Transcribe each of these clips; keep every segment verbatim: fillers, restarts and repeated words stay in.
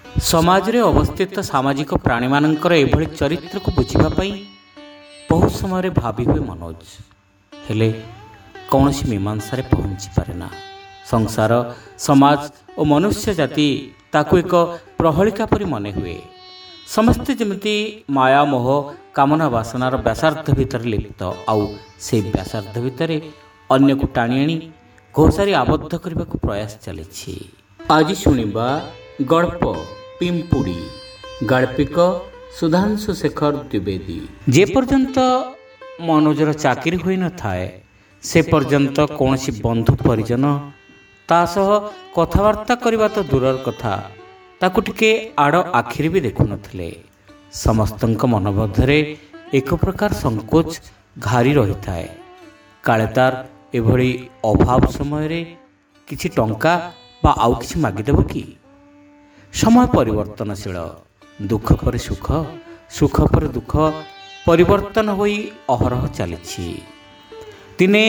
ସମାଜରେ ଅବସ୍ଥିତ ସାମାଜିକ ପ୍ରାଣୀମାନଙ୍କର ଏଭଳି ଚରିତ୍ରକୁ ବୁଝିବା ପାଇଁ ବହୁତ ସମୟରେ ଭାବି ହୁଏ ମନୋଜ, ହେଲେ କୌଣସି ମୀମାଂସାରେ ପହଞ୍ଚି ପାରେ ନା। ସଂସାର, ସମାଜ ଓ ମନୁଷ୍ୟ ଜାତି ତାକୁ ଏକ ପ୍ରହଳିକା ପରି ମନେ ହୁଏ। ସମସ୍ତେ ଯେମିତି ମାୟା, ମୋହ, କାମନା, ବାସନାର ବ୍ୟାସାର୍ଦ୍ଧ ଭିତରେ ଲିପ୍ତ, ଆଉ ସେହି ବ୍ୟାସାର୍ଦ୍ଧ ଭିତରେ ଅନ୍ୟକୁ ଟାଣି ଆଣି ଘୋଷାରି ଆବଦ୍ଧ କରିବାକୁ ପ୍ରୟାସ ଚାଲିଛି। ଆଜି ଶୁଣିବା ଗଳ୍ପ ପିମ୍ପୁଡ଼ି, ଗାଳ୍ପିକ ସୁଧାଂଶୁ ଶେଖର ଦ୍ୱିବେଦୀ। ଯେ ପର୍ଯ୍ୟନ୍ତ ମନୋଜର ଚାକିରି ହୋଇନଥାଏ ସେ ପର୍ଯ୍ୟନ୍ତ କୌଣସି ବନ୍ଧୁ ପରିଜନ ତା ସହ କଥାବାର୍ତ୍ତା କରିବା ତ ଦୂରର କଥା, ତାକୁ ଟିକେ ଆଡ଼ ଆଖିରେ ବି ଦେଖୁନଥିଲେ। ସମସ୍ତଙ୍କ ମନ ମଧ୍ୟରେ ଏକ ପ୍ରକାର ସଙ୍କୋଚ ଘାରି ରହିଥାଏ। କାଳେ ତାର ଏଭଳି ଅଭାବ ସମୟରେ କିଛି ଟଙ୍କା ବା ଆଉ କିଛି ମାଗିଦେବ କି? ସମୟ ପରିବର୍ତ୍ତନଶୀଳ। ଦୁଃଖ ପରେ ସୁଖ, ସୁଖ ପରେ ଦୁଃଖ ପରିବର୍ତ୍ତନ ହୋଇ ଅହରହ ଚାଲିଛି। ଦିନେ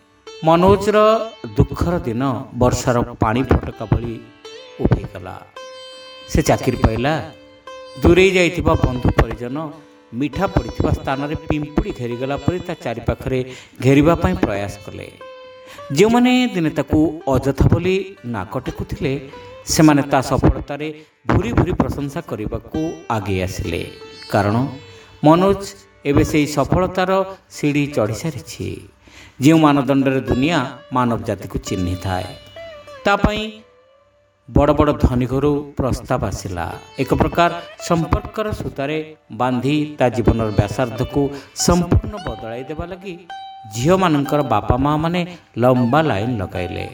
ମନୋଜର ଦୁଃଖର ଦିନ ବର୍ଷାର ପାଣି ଫଟକା ଭଳି ଉଭେଇଗଲା। ସେ ଚାକିରି ପାଇଲା। ଦୂରେଇ ଯାଇଥିବା ବନ୍ଧୁ ପରିଜନ ମିଠା ପଡ଼ିଥିବା ସ୍ଥାନରେ ପିମ୍ପୁଡ଼ି ଘେରିଗଲା ପରି ତା ଚାରିପାଖରେ ଘେରିବା ପାଇଁ ପ୍ରୟାସ କଲେ। ଯେଉଁମାନେ ଦିନେ ତାକୁ ଅଯଥା ବୋଲି ନାକ ଟେକୁଥିଲେ ସେମାନେ ତା ସଫଳତାରେ ଭୁରି ଭୁରି ପ୍ରଶଂସା କରିବାକୁ ଆଗେଇ ଆସିଲେ। କାରଣ ମନୋଜ ଏବେ ସେହି ସଫଳତାର ସିଡ଼ି ଚଢ଼ି ସାରିଛି। ଯେଉଁ ମାନଦଣ୍ଡରେ ଦୁନିଆ ମାନବ ଜାତିକୁ ଚିହ୍ନିଥାଏ, ତା ପାଇଁ ବଡ଼ ବଡ଼ ଧନୀ ଘରୁ ପ୍ରସ୍ତାବ ଆସିଲା। ଏକ ପ୍ରକାର ସମ୍ପର୍କର ସୂତାରେ ବାନ୍ଧି ତା ଜୀବନର ବ୍ୟାସାର୍ଦ୍ଧକୁ ସମ୍ପୂର୍ଣ୍ଣ ବଦଳାଇ ଦେବା ଲାଗି ଝିଅମାନଙ୍କର ବାପା ମା' ମାନେ ଲମ୍ବା ଲାଇନ ଲଗାଇଲେ।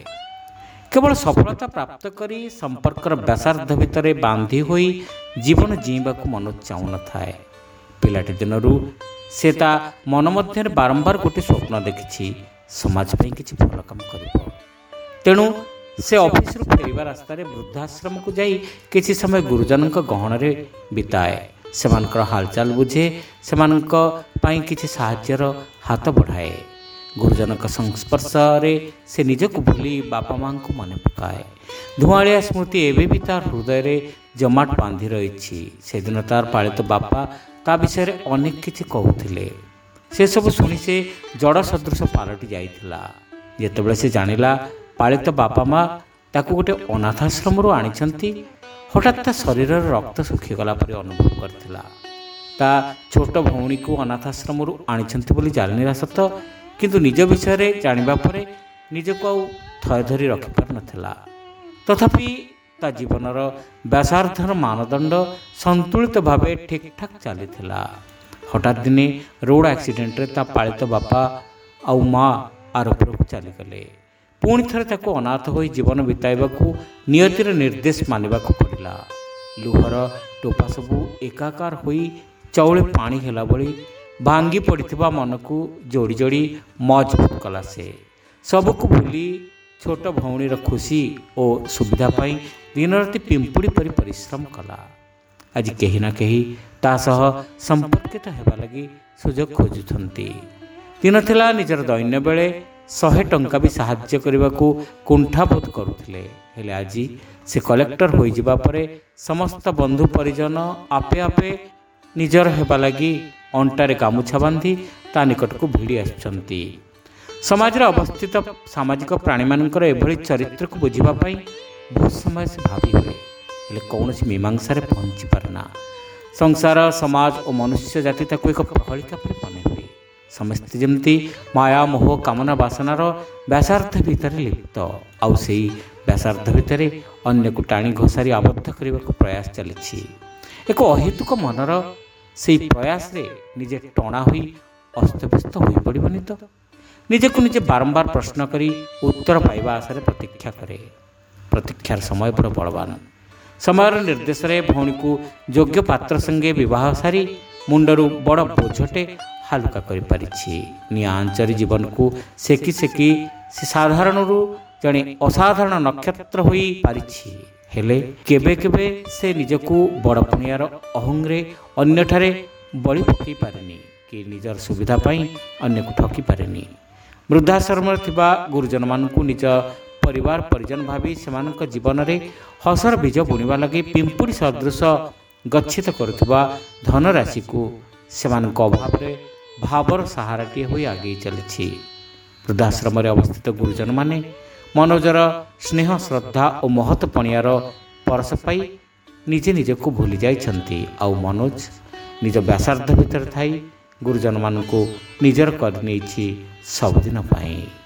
କେବଳ ସଫଳତା ପ୍ରାପ୍ତ କରି ସମ୍ପର୍କର ବ୍ୟାସାର୍ଦ୍ଧ ଭିତରେ ବାନ୍ଧି ହୋଇ ଜୀବନ ଜୀଇବାକୁ ମନୋଜ ଚାହୁଁନଥାଏ। ପିଲାଟି ଦିନରୁ ସେ ତା ମନ ମଧ୍ୟରେ ବାରମ୍ବାର ଗୋଟିଏ ସ୍ୱପ୍ନ ଦେଖିଛି, ସମାଜ ପାଇଁ କିଛି ଭଲ କାମ କରିବ। ତେଣୁ ସେ ଅଫିସରୁ ଫେରିବା ରାସ୍ତାରେ ବୃଦ୍ଧାଶ୍ରମକୁ ଯାଇ କିଛି ସମୟ ଗୁରୁଜନଙ୍କ ଗହଣରେ ବିତାଏ। ସେମାନଙ୍କର ହାଲଚାଲ ବୁଝେ, ସେମାନଙ୍କ ପାଇଁ କିଛି ସାହାଯ୍ୟର ହାତ ବଢ଼ାଏ। ଗୁରୁଜନଙ୍କ ସଂସ୍ପର୍ଶରେ ସେ ନିଜକୁ ଭୁଲି ବାପା ମାଆଙ୍କୁ ମନେ ପକାଏ। ଧୂଆଁଳିଆ ସ୍ମୃତି ଏବେ ବି ତାର ହୃଦୟରେ ଜମାଟ ବାନ୍ଧି ରହିଛି। ସେଦିନ ତାର ପାଳିତ ବାପା ତା ବିଷୟରେ ଅନେକ କିଛି କହୁଥିଲେ। ସେସବୁ ଶୁଣି ସେ ଜଡ଼ ସଦୃଶ ପାଲଟି ଯାଇଥିଲା। ଯେତେବେଳେ ସେ ଜାଣିଲା ପାଳିତ ବାପା ମା ତାକୁ ଗୋଟେ ଅନାଥାଶ୍ରମରୁ ଆଣିଛନ୍ତି, ହଠାତ୍ ତା ଶରୀରର ରକ୍ତ ଶୁଖିଗଲା ପରି ଅନୁଭବ କରିଥିଲା। ତା ଛୋଟ ଭଉଣୀକୁ ଅନାଥାଶ୍ରମରୁ ଆଣିଛନ୍ତି ବୋଲି ଜାଣିଲା ସତ, କିନ୍ତୁ ନିଜ ବିଷୟରେ ଜାଣିବା ପରେ ନିଜକୁ ଆଉ ଥୟ ଧରି ରଖିପାରୁନଥିଲା। ତଥାପି ତା ଜୀବନର ବ୍ୟାସାର୍ଦ୍ଧର ମାନଦଣ୍ଡ ସନ୍ତୁଳିତ ଭାବେ ଠିକ୍ ଠାକ୍ ଚାଲିଥିଲା। ହଠାତ୍ ଦିନେ ରୋଡ଼ ଆକ୍ସିଡେଣ୍ଟରେ ତା ପାଳିତ ବାପା ଆଉ ମା ଆରୋଗ୍ୟକୁ ଚାଲିଗଲେ। ପୁଣି ଥରେ ତାକୁ ଅନାଥ ହୋଇ ଜୀବନ ବିତାଇବାକୁ ନିୟତିର ନିର୍ଦ୍ଦେଶ ମାନିବାକୁ ପଡ଼ିଲା। ଲୁହର ଟୋପା ସବୁ ଏକାକାର ହୋଇ ଚାଉଳେ ପାଣି ହେଲା ଭଳି ଭାଙ୍ଗି ପଡ଼ିଥିବା ମନକୁ ଯୋଡ଼ି ଯୋଡ଼ି ମଜବୁତ କଲା। ସେ ସବୁକୁ ଭୁଲି ଛୋଟ ଭଉଣୀର ଖୁସି ଓ ସୁବିଧା ପାଇଁ ଦିନରାତି ପିମ୍ପୁଡ଼ି ପରି ପରିଶ୍ରମ କଲା। ଆଜି କେହି ନା କେହି ତା ସହ ସମ୍ପର୍କିତ ହେବା ଲାଗି ସୁଯୋଗ ଖୋଜୁଛନ୍ତି। ଦିନ ଥିଲା ନିଜର ଦୈନ୍ୟ ବେଳେ ଶହେ ଟଙ୍କା ବି ସାହାଯ୍ୟ କରିବାକୁ କୁଣ୍ଠାବୋଧ କରୁଥିଲେ। ହେଲେ ଆଜି ସେ କଲେକ୍ଟର ହୋଇଯିବା ପରେ ସମସ୍ତ ବନ୍ଧୁ ପରିଜନ ଆପେ ଆପେ ନିଜର ହେବା ଲାଗି ଅଣ୍ଟାରେ ଗାମୁଛା ବାନ୍ଧି ତା ନିକଟକୁ ଭିଡ଼ି ଆସୁଛନ୍ତି। ସମାଜରେ ଅବସ୍ଥିତ ସାମାଜିକ ପ୍ରାଣୀମାନଙ୍କର ଏଭଳି ଚରିତ୍ରକୁ ବୁଝିବା ପାଇଁ ବହୁତ ସମୟ ସେ ଭାବି ହୁଏ, ହେଲେ କୌଣସି ମୀମାଂସାରେ ପହଞ୍ଚି ପାରେ ନା। ସଂସାର, ସମାଜ ଓ ମନୁଷ୍ୟ ଜାତି ତାକୁ ଏକ ପ୍ରହଳିକା ପରି ମନେ ହୁଏ। ସମସ୍ତେ ଯେମିତି ମାୟା, ମୋହ, କାମନା, ବାସନାର ବ୍ୟାସାର୍ଦ୍ଧ ଭିତରେ ଲିପ୍ତ, ଆଉ ସେହି ବ୍ୟାସାର୍ଦ୍ଧ ଭିତରେ ଅନ୍ୟକୁ ଟାଣି ଘୋଷାରି ଆବଦ୍ଧ କରିବାକୁ ପ୍ରୟାସ ଚାଲିଛି। ଏକ ଅହେତୁକ ମନର ସେହି ପ୍ରୟାସରେ ନିଜେ ଟଣା ହୋଇ ଅସ୍ତବ୍ୟସ୍ତ ହୋଇପଡ଼ିବନି ତ? ନିଜକୁ ନିଜେ ବାରମ୍ବାର ପ୍ରଶ୍ନ କରି ଉତ୍ତର ପାଇବା ଆଶାରେ ପ୍ରତୀକ୍ଷା କରେ। ପ୍ରତୀକ୍ଷାର ସମୟ ବଡ଼ ବଳବାନ। ସମୟର ନିର୍ଦ୍ଦେଶରେ ଭଉଣୀକୁ ଯୋଗ୍ୟ ପାତ୍ର ସଙ୍ଗେ ବିବାହ ସାରି ମୁଣ୍ଡରୁ ବଡ଼ ବୋଝଟେ ହାଲୁକା କରିପାରିଛି। ନିଆଁ ଆଞ୍ଚରି ଜୀବନକୁ ସେକି ସେକି ସେ ସାଧାରଣରୁ ଜଣେ ଅସାଧାରଣ ନକ୍ଷତ୍ର ହୋଇପାରିଛି। ହେଲେ କେବେ କେବେ ସେ ନିଜକୁ ବଡ଼ ପୁଣିଆର ଅହଂରେ ଅନ୍ୟଠାରେ ବଳି ପକାଇ ପାରେନି କି ନିଜର ସୁବିଧା ପାଇଁ ଅନ୍ୟକୁ ଠକି ପାରେନି। ବୃଦ୍ଧାଶ୍ରମରେ ଥିବା ଗୁରୁଜନମାନଙ୍କୁ ନିଜ परिवार परिजन भावी सेमानक जीवन में हसर बीज बुणवा लगे पिंपुड़ी सदृश गच्छित करुवा धनराशि को सेमानक अभाव में भावर सहाराटी हो आगे चली। वृद्धाश्रम अवस्थित गुरुजन माने मनोजर स्नेह श्रद्धा और महत्व पणियार परस पाई निजे निजको भूली जाइछन्ति। आउ मनोज निज व्यासार्ध भितर थाई गुरुजन मानकु निजर कर सबुदिन पाई।